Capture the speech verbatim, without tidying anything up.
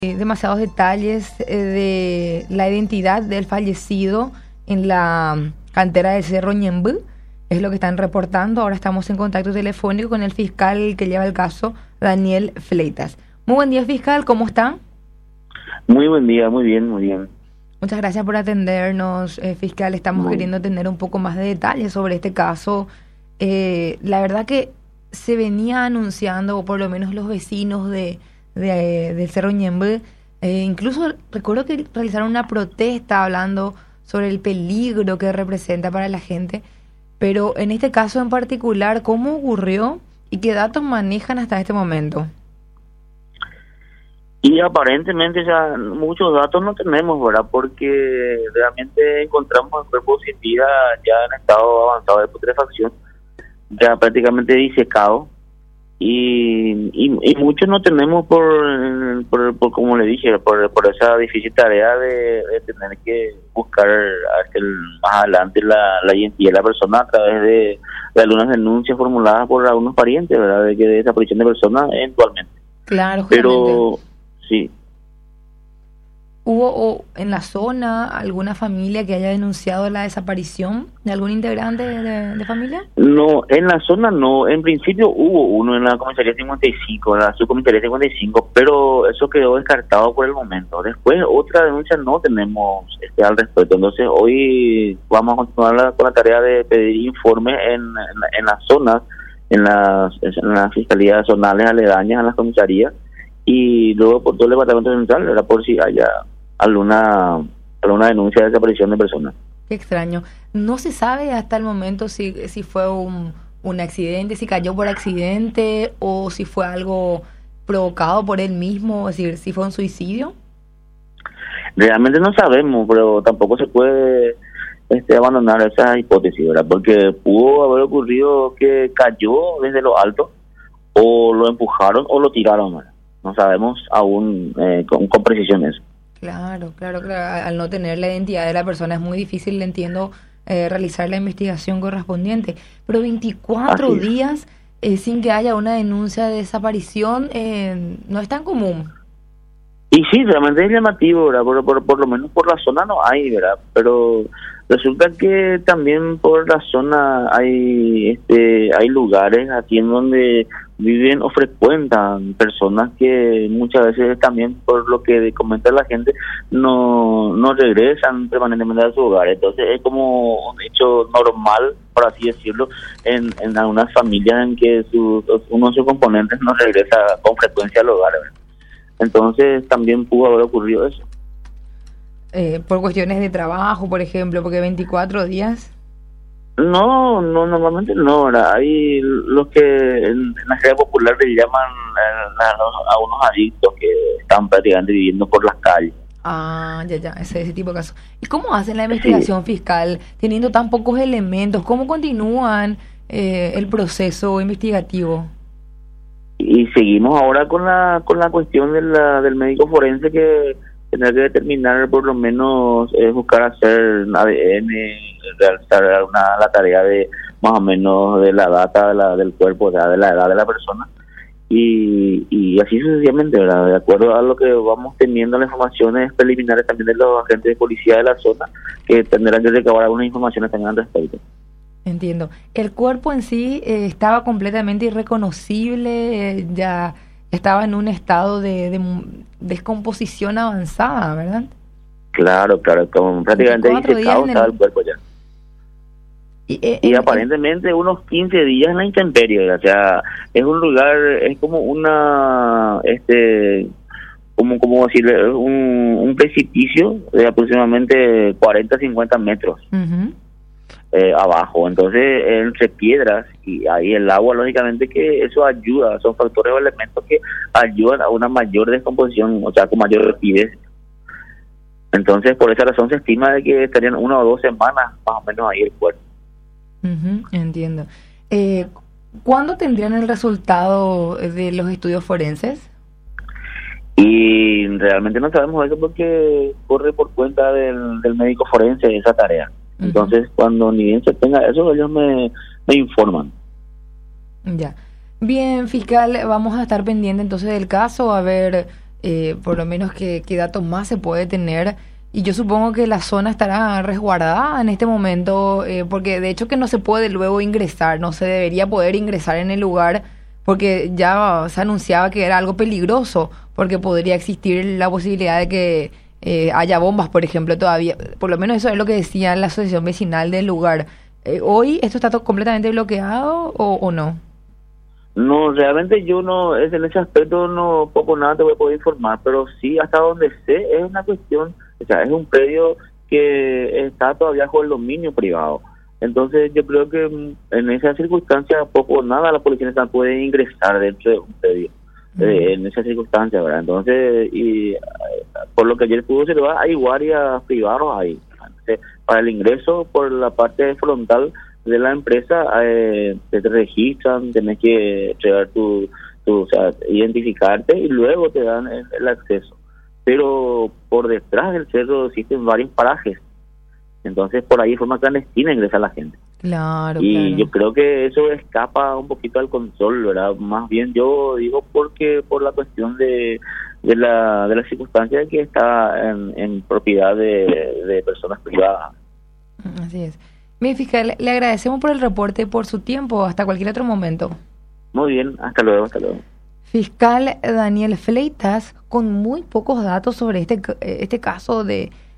eh, demasiados detalles eh, de la identidad del fallecido en la cantera del Cerro Ñembú. Es lo que están reportando. Ahora estamos en contacto telefónico con el fiscal que lleva el caso, Daniel Fleitas. Muy buen día, fiscal. ¿Cómo está? Muy buen día, muy bien, muy bien. Muchas gracias por atendernos, eh, fiscal. Estamos muy queriendo tener un poco más de detalles sobre este caso. Eh, la verdad que se venía anunciando, o por lo menos los vecinos de, de, eh, del Cerro Ñembú, eh, incluso recuerdo que realizaron una protesta hablando sobre el peligro que representa para la gente. Pero en este caso en particular, ¿cómo ocurrió y qué datos manejan hasta este momento? Y aparentemente ya muchos datos no tenemos, ¿verdad? Porque realmente encontramos el cuerpo sin vida ya en estado avanzado de putrefacción, ya prácticamente disecado. Y, y, y muchos no tenemos por, por, por como le dije, por, por esa difícil tarea de, de tener que buscar hasta el, más adelante la, la identidad de la persona a través de, de algunas denuncias formuladas por algunos parientes, ¿verdad? De que de desaparición de personas eventualmente. Claro, pero sí. ¿Hubo o, en la zona alguna familia que haya denunciado la desaparición de algún integrante de, de, de familia? No, en la zona no. En principio hubo uno en la comisaría cincuenta y cinco, en la subcomisaría cincuenta y cinco, pero eso quedó descartado por el momento. Después, otra denuncia no tenemos este, al respecto. Entonces, hoy vamos a continuar la, con la tarea de pedir informes en, en, en las zonas, en las, en las fiscalías zonales aledañas a las comisarías, y luego por todo el departamento central, era por si haya alguna alguna denuncia de desaparición de personas. Qué extraño. No se sabe hasta el momento si si fue un, un accidente, si cayó por accidente o si fue algo provocado por él mismo, es decir, si fue un suicidio. Realmente no sabemos, pero tampoco se puede este, abandonar esa hipótesis, ¿verdad? Porque pudo haber ocurrido que cayó desde lo alto, o lo empujaron o lo tiraron, ¿verdad? No sabemos aún eh, con, con precisión eso. Claro, claro, claro. Al no tener la identidad de la persona es muy difícil, le entiendo, eh, realizar la investigación correspondiente. Pero veinticuatro días eh, sin que haya una denuncia de desaparición eh, no es tan común. Y sí, realmente es llamativo, ¿verdad? Por, por, por lo menos por la zona no hay, ¿verdad? Pero resulta que también por la zona hay este hay lugares aquí en donde viven o frecuentan personas que muchas veces también, por lo que comenta la gente, no no regresan permanentemente a su hogar. Entonces es como un hecho normal, por así decirlo, en, en algunas familias en que sus, uno de sus componentes no regresa con frecuencia al hogar, ¿verdad? Entonces también pudo haber ocurrido eso. Eh, por cuestiones de trabajo, por ejemplo, porque veinticuatro días... No, no, normalmente no, ¿verdad? Hay los que en la jerga popular le llaman a, a, a unos adictos que están prácticamente viviendo por las calles. Ah, ya, ya, ese, ese tipo de casos. ¿Y cómo hacen la investigación sí. fiscal teniendo tan pocos elementos? ¿Cómo continúan eh, el proceso investigativo? Y seguimos ahora con la con la cuestión de la, del médico forense, que tendrá que determinar, por lo menos eh, buscar hacer A D N, realizar una la tarea de más o menos de la data de la, del cuerpo, de la, de la edad de la persona, y, y así sucesivamente, ¿verdad? De acuerdo a lo que vamos teniendo, las informaciones preliminares también de los agentes de policía de la zona, que tendrán que recabar algunas informaciones también al respecto. Entiendo. El cuerpo en sí eh, estaba completamente irreconocible, eh, ya estaba en un estado de, de descomposición avanzada, ¿verdad? Claro, claro, como prácticamente disecado estaba el... el cuerpo ya. Y, eh, y eh, aparentemente eh, unos quince días en la intemperie, o sea, es un lugar, es como una, este, como, como decirle, un, un precipicio de aproximadamente cuarenta a cincuenta metros. Uh-huh. Eh, abajo, entonces entre piedras, y ahí el agua, lógicamente que eso ayuda, son factores o elementos que ayudan a una mayor descomposición, o sea, con mayor rapidez. Entonces por esa razón se estima de que estarían una o dos semanas más o menos ahí el cuerpo. Uh-huh, entiendo. Eh, ¿Cuándo tendrían el resultado de los estudios forenses? Y realmente no sabemos eso porque corre por cuenta del, del médico forense esa tarea. Entonces, uh-huh. cuando ni bien se tenga eso, ellos me, me informan. Ya. Bien, fiscal, vamos a estar pendiente entonces del caso, a ver eh, por lo menos qué, qué datos más se puede tener. Y yo supongo que la zona estará resguardada en este momento, eh, porque de hecho que no se puede luego ingresar, no se debería poder ingresar en el lugar, porque ya se anunciaba que era algo peligroso, porque podría existir la posibilidad de que eh, haya bombas, por ejemplo, todavía. Por lo menos eso es lo que decía la asociación vecinal del lugar. Eh, ¿Hoy esto está to- completamente bloqueado o, o no? No, realmente yo no, es en ese aspecto no poco nada te voy a poder informar, pero sí, hasta donde sé, es una cuestión, o sea, es un predio que está todavía bajo el dominio privado. Entonces yo creo que en esa circunstancia poco o nada la Policía Nacional puede ingresar dentro de un predio, mm. eh, en esa circunstancia, ¿verdad? Entonces, y por lo que ayer pudo observar, hay guardias privados ahí. Entonces, para el ingreso por la parte frontal de la empresa, eh, te registran, tenés que entregar tu, tu, o sea, identificarte y luego te dan el, el acceso. Pero por detrás del cerro existen varios parajes, entonces por ahí de forma clandestina ingresa la gente. Claro, y claro. Yo creo que eso escapa un poquito al control, ¿verdad? Más bien yo digo porque por la cuestión de de la de la circunstancia de que está en, en propiedad de, de personas privadas. Así es. Mi fiscal, le agradecemos por el reporte y por su tiempo. Hasta cualquier otro momento. Muy bien, hasta luego, hasta luego. Fiscal Daniel Fleitas, con muy pocos datos sobre este, este caso de